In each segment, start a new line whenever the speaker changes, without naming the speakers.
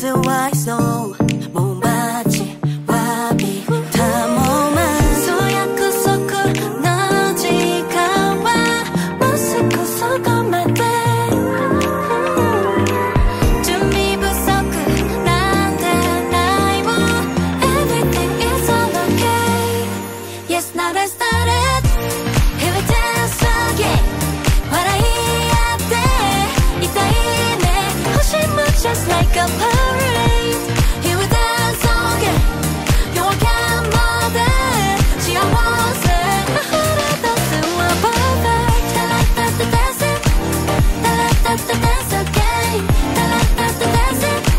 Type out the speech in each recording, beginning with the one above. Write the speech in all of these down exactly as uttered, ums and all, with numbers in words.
따스와 있어 몸바지 와비 다 몸만 소야쿠 소쿠 너지가 와 모스쿠 소고만 돼 준비 부서쿠 난데 나이워 Everything is all okay Yes now let's start it Here we dance again笑い合っていたいね星も Just like a parade Here we dance again夜明けまで幸せ溢れ出すは perfect タラッタッタ dance it タラッタッタ dance again タラッタッタ dance it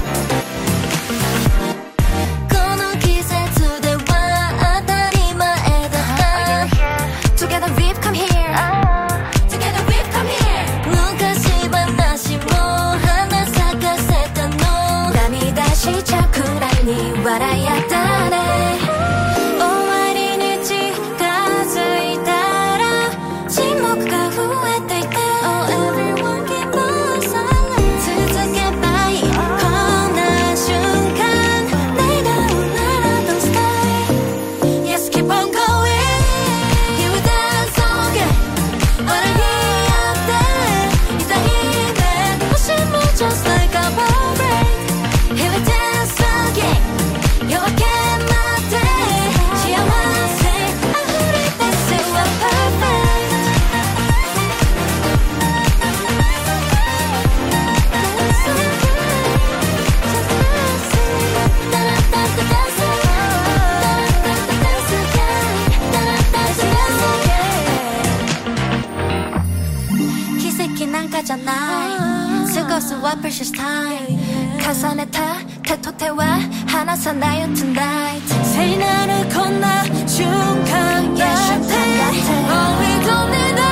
この季節では当たり前だった Together we've come here Together we've come here 昔話も花咲かせたの涙しちゃうくらいに笑い合ったね終わりに近づいたら沈黙が増えていて Oh everyone keep on silent 続けばいいこんな瞬間願うなら Don't stay Yes keep on going Here we dance again 笑い合っていたいね星も Just like a parade Here we dance again 夜明けまで幸せ溢れ出すは perfect Dance againタラッタッタ dance again タラッタッタ dance again タラッタッタ dance again 奇跡なんかじゃない過ごすは precious time 重ねた手と手は離さないよ tonight 聖なるこんな瞬間やって Oh we don't need